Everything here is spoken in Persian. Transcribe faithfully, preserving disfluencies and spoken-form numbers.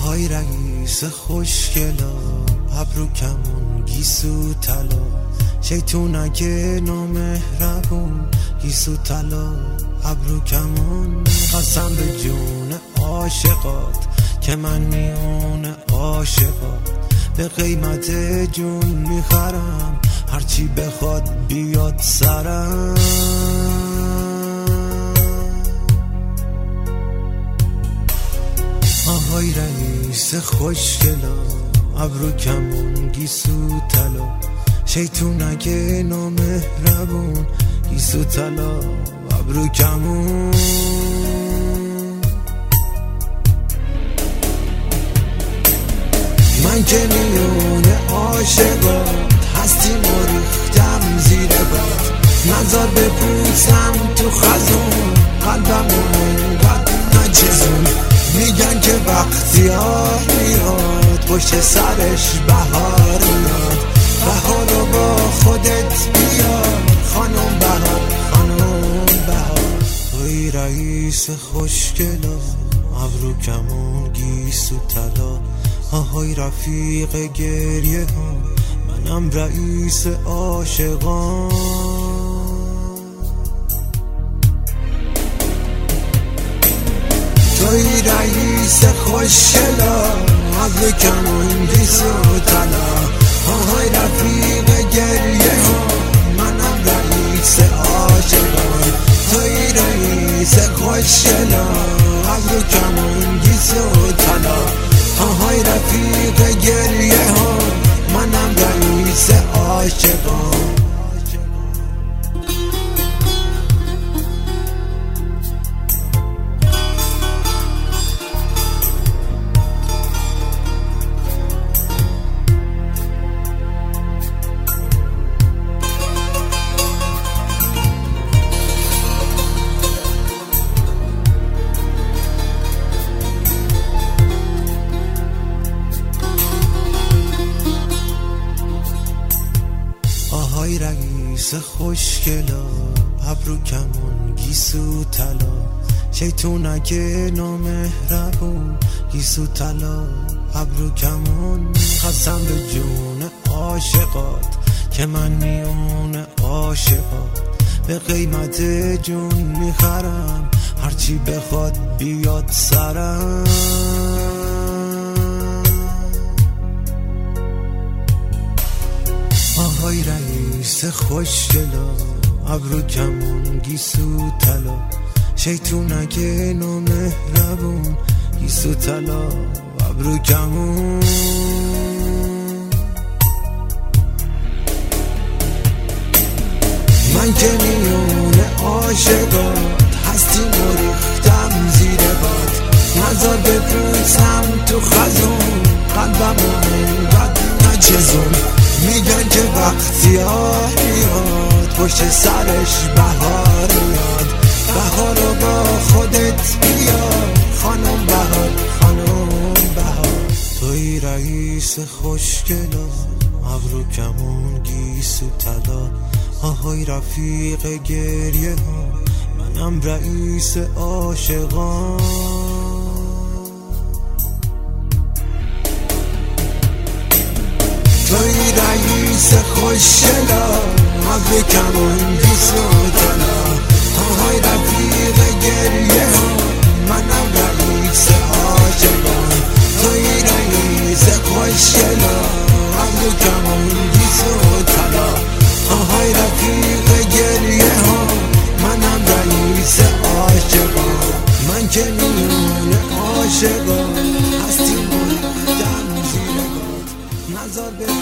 آهای رئیس خوشگلا، ابرو کمون گیسو طلا، شیطونک نامهربون گیسو طلا، ابرو کمون. قسم به جون عاشقات که من میون عاشقات، به قیمت جون میخرم هرچی بخواد بیاد سرم. آهای رئیس خوشگلا، ابرو کمون گیسو طلا، شیطونک نامهربون گیسو طلا، ابرو کمون. من که میون عاشقات هستی مریختم زیر باد، نظر بپوسم تو خزون قلبمو اینقدر نچزون. میگن که وقتیار میاد پشت سرش بهار میاد، بهارو با خودت بیار خانم بهار، خانم بهار. توی رئیس خوشگلا، ابرو کمون گیسو طلا، آهای رفیق گریه ها، منم رئیس عاشقان. توی رئیس خوشگلا، ابرو کمون گیسو طلا، آهای رفیق گریه ها، منم رئیس عاشقان. توی رئیس خوشگلا، ابرو کمون گیسو طلا، آهای رفیق گریه ها، منم رئیس عاشقان. آهای رئیس خوشگلا، ابرو کمون گیسو طلا، شیطونک نامهربون گیسو طلا، ابرو کمون. قسم به جون عاشقات که من میون عاشقات، به قیمت جون میخرم هرچی بخواد بیاد سرم. آهای رئیس خوشگلا، ابرو کمون گیسو طلا، شیطونک نامهربون گیسو طلا، ابرو کمون. من که میون عاشقات هستی مریختم زیر باد، نظر بپوسم تو خزون قلبمو اینقدر نچزون. میگن که وقتیار میاد پشت سرش بهار میاد، بهارو با خودت بیار خانم بهار، خانم بهار. توی رئیس خوشگلا، ابرو کمون گیسو طلا، آهای رفیق گریه ها، منم رئیس عاشقان. توی رئیس خوشگلا، ابرو کمون گیسو طلا، آهای رفیق گریه ها، منم رئیس عاشقان. توی رئیس خوشگلا، ابرو کمون گیسو طلا، آهای رفیق گریه ها، منم رئیس عاشقان. من که میون عاشقان هستی مریختم زیر باد، نظر به